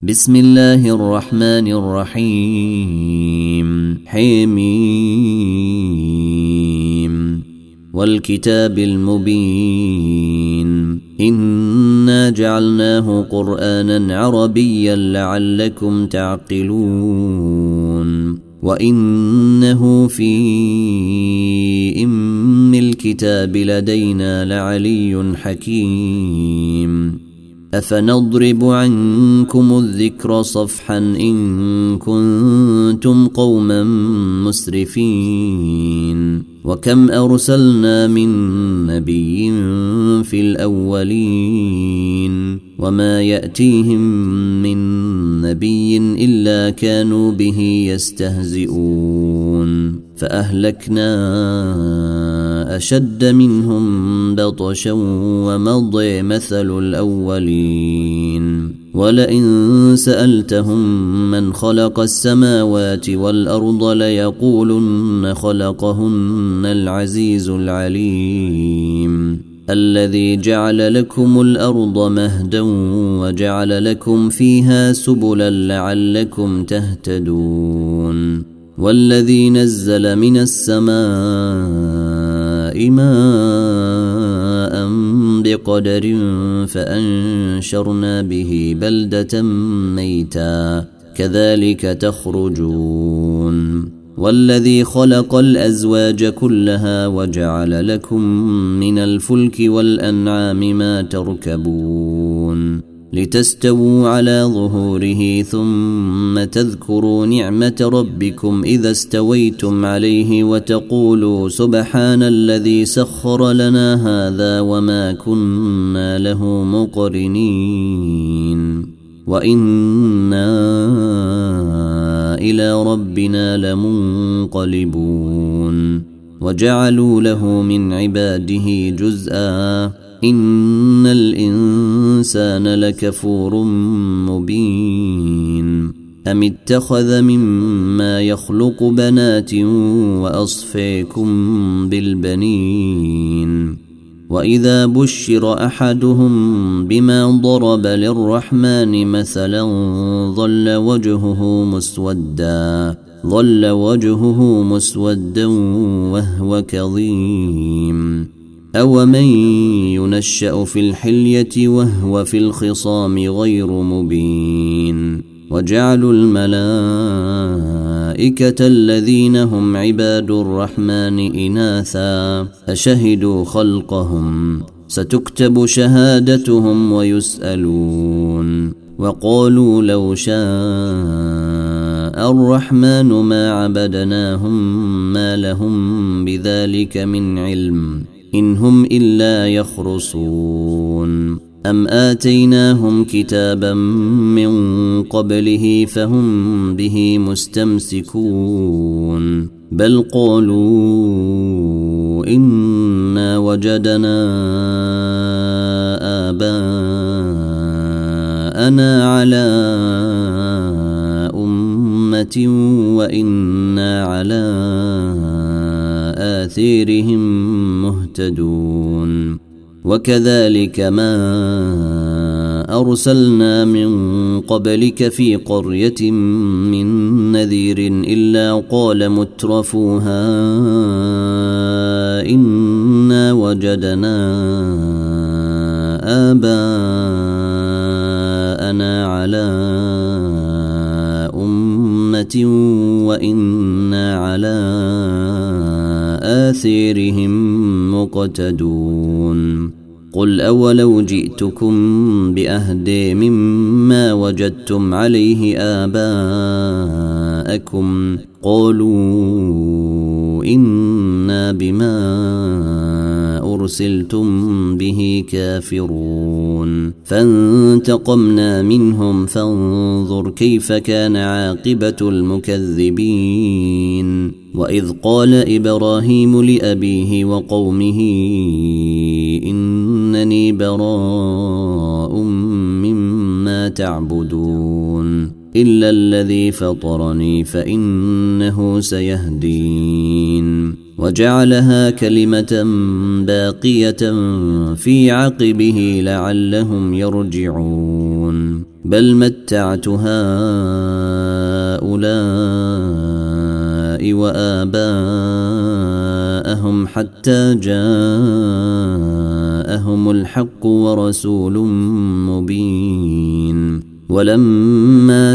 بسم الله الرحمن الرحيم حميم والكتاب المبين إنا جعلناه قرآنا عربيا لعلكم تعقلون وإنه في أم الكتاب لدينا لعلي حكيم أفنضرب عنكم الذكر صفحا إن كنتم قوما مسرفين وكم أرسلنا من نبي في الأولين وما يأتيهم من نبي إلا كانوا به يستهزئون فأهلكنا أشد منهم بطشا ومضي مثل الأولين ولئن سألتهم من خلق السماوات والأرض ليقولن خلقهن العزيز العليم الذي جعل لكم الأرض مهدا وجعل لكم فيها سبلا لعلكم تهتدون والذي نزل من السماء ماء بقدر فأنشرنا به بلدة ميتا كذلك تخرجون والذي خلق الأزواج كلها وجعل لكم من الفلك والأنعام ما تركبون لتستووا على ظهوره ثم تذكروا نعمة ربكم إذا استويتم عليه وتقولوا سبحان الذي سخر لنا هذا وما كنا له مقرنين وإنا إلى ربنا لمنقلبون وجعلوا له من عباده جزءا إن الإنسان لكفور مبين أم اتخذ مما يخلق بنات وأصفيكم بالبنين وإذا بشر أحدهم بما ضرب للرحمن مثلا ظل وجهه مسودا وهو كظيم أومن ينشأ في الحلية وهو في الخصام غير مبين وجعلوا الملائكة الذين هم عباد الرحمن إناثا أشهدوا خلقهم ستكتب شهادتهم ويسألون وقالوا لو شاء الرحمن ما عبدناهم ما لهم بذلك من علم إن هم إلا يخرصون أم آتيناهم كتابا من قبله فهم به مستمسكون بل قالوا إنا وجدنا آباءنا على أمة وإنا على آثارهم مهتدون وكذلك ما أرسلنا من قبلك في قرية من نذير إلا قال مترفوها إنا وجدنا آباءنا على أمة وإنا على آثارهم مقتدون قل أولو جئتكم بأهدى مما وجدتم عليه آباءكم قالوا إنا بما أرسلتم به كافرون فانتقمنا منهم فانظر كيف كان عاقبة المكذبين وإذ قال إبراهيم لأبيه وقومه إنني براء مما تعبدون إلا الذي فطرني فإنه سيهدين وجعلها كلمة باقية في عقبه لعلهم يرجعون بل متعت هؤلاء وآباءهم حتى جاءهم الحق ورسول مبين ولما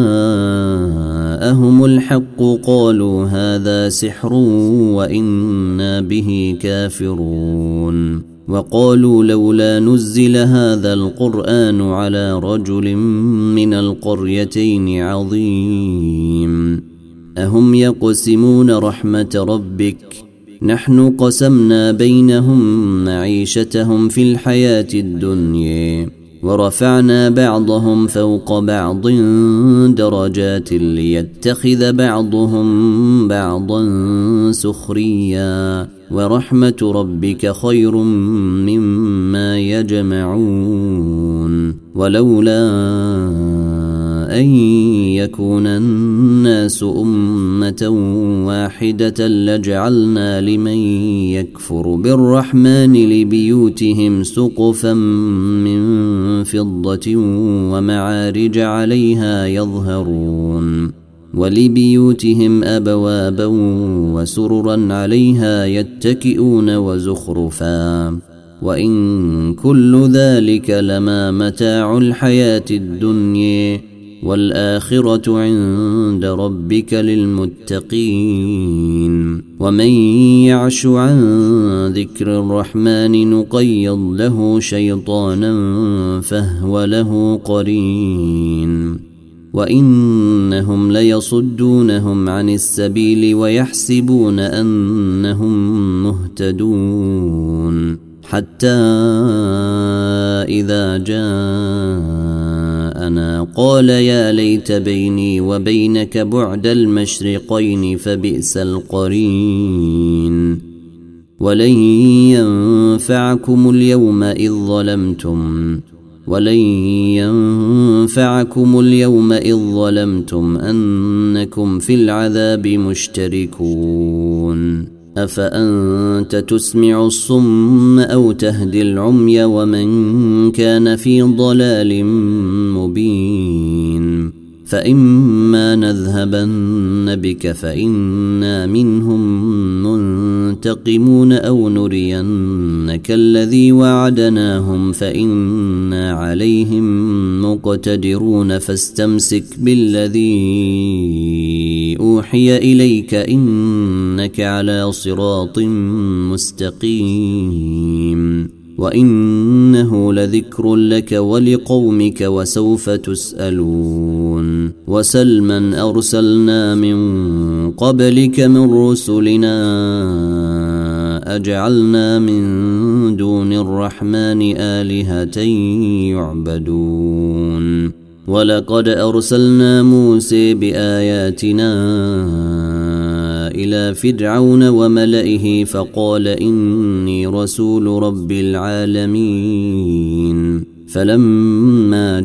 جاءهم الحق قالوا هذا سحر وإنا به كافرون وقالوا لولا نزل هذا القرآن على رجل من القريتين عظيم أهم يقسمون رحمة ربك نحن قسمنا بينهم معيشتهم في الحياة الدنيا ورفعنا بعضهم فوق بعض درجات ليتخذ بعضهم بعضا سخريا ورحمة ربك خير مما يجمعون ولولا أن يكون الناس أمة واحدة لجعلنا لمن يكفر بالرحمن لبيوتهم سقفا من فضة ومعارج عليها يظهرون ولبيوتهم أبوابا وسررا عليها يتكئون وزخرفا وإن كل ذلك لما متاع الحياة الدنيا والآخرة عند ربك للمتقين ومن يعش عن ذكر الرحمن نقيض له شيطانا فهو له قرين وإنهم ليصدونهم عن السبيل ويحسبون أنهم مهتدون حتى إذا جاءنا قال يا ليت بيني وبينك بعد المشرقين فبئس القرين ولن ينفعكم اليوم إذ ظلمتم أنكم في العذاب مشتركون أفأنت تسمع الصم أو تهدي العمي ومن كان في ضلال مبين فإما نذهبن بك فإنا منهم منتقمون أو نرينك الذي وعدناهم فإنا عليهم مقتدرون فاستمسك بالذي أوحي إليك إنك على صراط مستقيم وإنه لذكر لك ولقومك وسوف تسألون وسل من أرسلنا من قبلك من رسلنا أجعلنا من دون الرحمن آلهة يعبدون ولقد أرسلنا موسى بآياتنا إلى فرعون وملئه فقال إني رسول رب العالمين فلما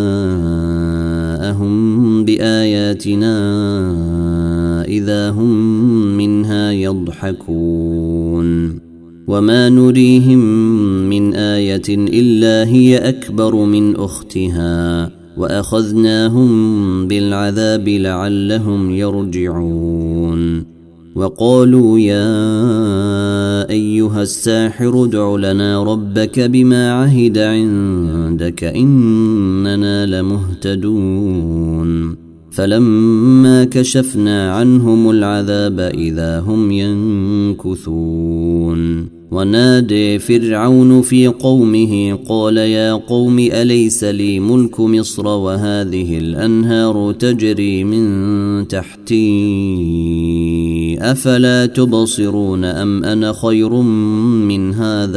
جاءهم بآياتنا إذا هم منها يضحكون وما نريهم من آية إلا هي أكبر من أختها وأخذناهم بالعذاب لعلهم يرجعون وقالوا يا أيها الساحر ادع لنا ربك بما عهد عندك إننا لمهتدون فلما كشفنا عنهم العذاب إذا هم ينكثون ونادى فرعون في قومه قال يا قوم أليس لي ملك مصر وهذه الأنهار تجري من تحتي أفلا تبصرون أم أنا خير من هذا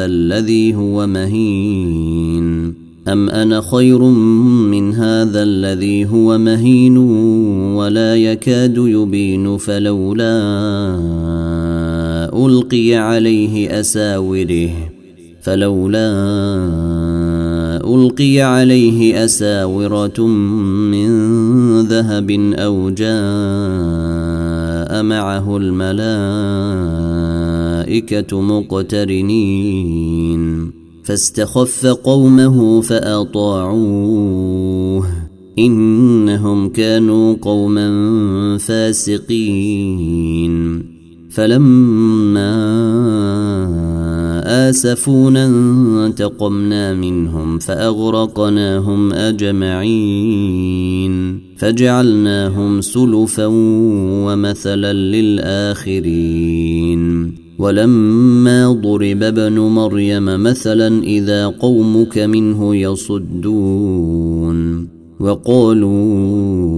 الذي هو مهين ولا يكاد يبين فلولا ألقي عليه أساورة من ذهب أو جاء معه الملائكة مقترنين فاستخف قومه فأطاعوه إنهم كانوا قوما فاسقين فلما آسفونا انتقمنا منهم فأغرقناهم أجمعين فجعلناهم سلفا ومثلا للآخرين ولما ضرب ابن مريم مثلا إذا قومك منه يصدون وقالوا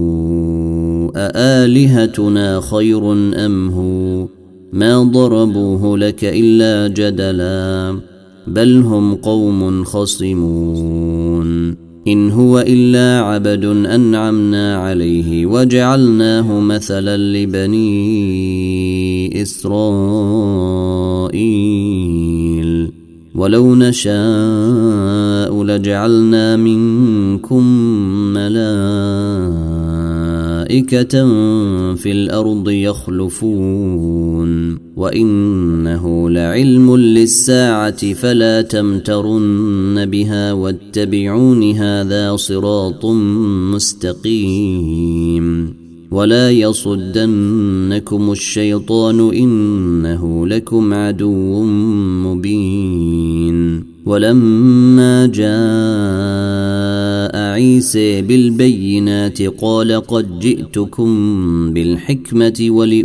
أآلهتنا خير أم هو ما ضربوه لك إلا جدلا بل هم قوم خصمون إن هو إلا عبد أنعمنا عليه وجعلناه مثلا لبني إسرائيل ولو نشاء لجعلنا منكم ملائكة في الأرض يخلفون وإنه لعلم للساعة فلا تمترن بها واتبعون هذا صراط مستقيم ولا يصدنكم الشيطان إنه لكم عدو مبين ولما جاء عيسى بالبينات قال قد جئتكم بالحكمة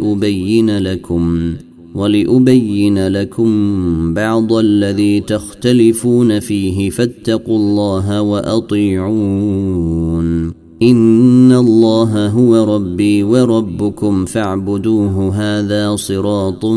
ولأبين لكم بعض الذي تختلفون فيه فاتقوا الله وأطيعون إن الله هو ربي وربكم فاعبدوه هذا صراط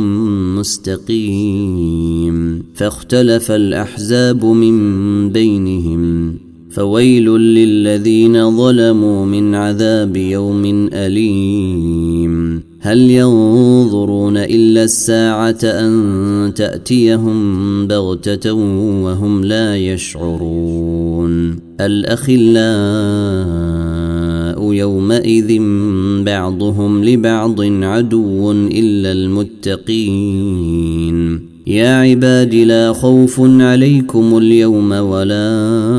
مستقيم فاختلف الأحزاب من بينهم فويل للذين ظلموا من عذاب يوم أليم هل ينظرون إلا الساعة أن تأتيهم بغتة وهم لا يشعرون الأخلاء يومئذ بعضهم لبعض عدو إلا المتقين يا عباد لا خوف عليكم اليوم ولا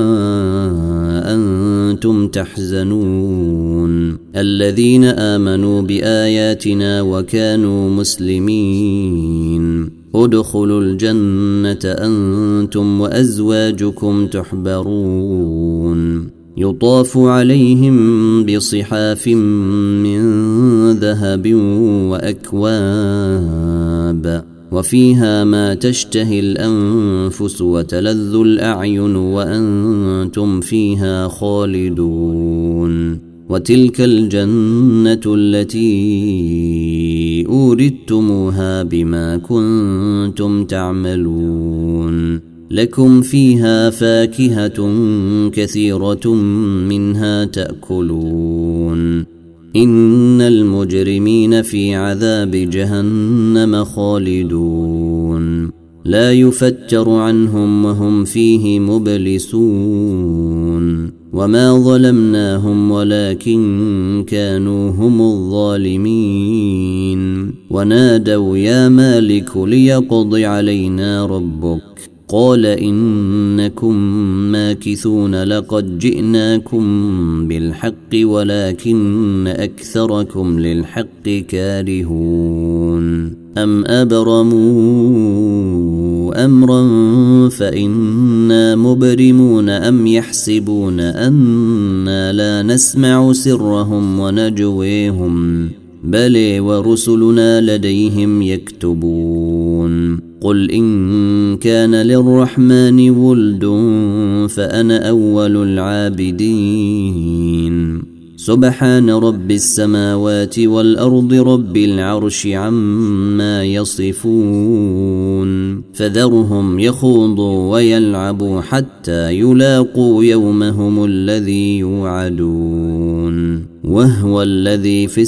أنتم تحزنون الذين آمنوا بآياتنا وكانوا مسلمين ادخلوا الجنة أنتم وأزواجكم تحبرون يطاف عليهم بصحاف من ذهب وأكواب وفيها ما تشتهي الأنفس وتلذ الأعين وأنتم فيها خالدون وتلك الجنة التي أوردتموها بما كنتم تعملون لكم فيها فاكهة كثيرة منها تأكلون إن المجرمين في عذاب جهنم خالدون لا يفتر عنهم وهم فيه مبلسون وما ظلمناهم ولكن كانوا هم الظالمين ونادوا يا مالك ليقض علينا ربك قال إنكم ماكثون لقد جئناكم بالحق ولكن أكثركم للحق كارهون أم أبرموا أمرا فإنا مبرمون أم يحسبون أنا لا نسمع سرهم ونجويهم بلى ورسلنا لديهم يكتبون قل إن كان للرحمن ولد فأنا أول العابدين سبحان رب السماوات والأرض رب العرش عما يصفون فذرهم يخوضوا ويلعبوا حتى يلاقوا يومهم الذي يوعدون وهو الذي في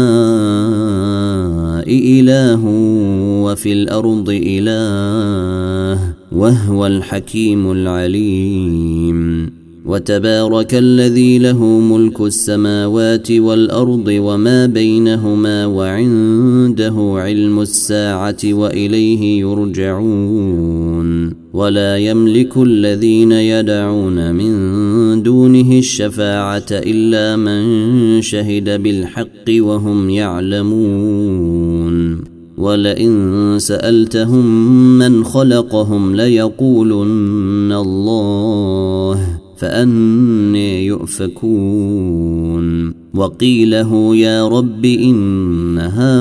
السماء إله وفي الأرض إله وهو الحكيم العليم وتبارك الذي له ملك السماوات والأرض وما بينهما وعنده علم الساعة وإليه يرجعون ولا يملك الذين يدعون من دونه الشفاعة إلا من شهد بالحق وهم يعلمون ولئن سألتهم من خلقهم ليقولن الله فأني يؤفكون وقيله يا رب إن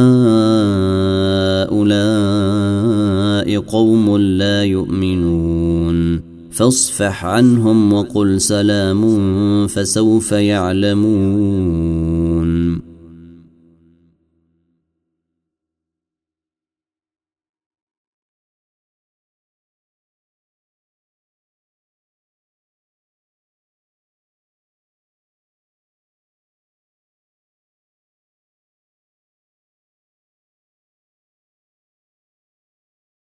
هؤلاء قوم لا يؤمنون فاصفح عنهم وقل سلام فسوف يعلمون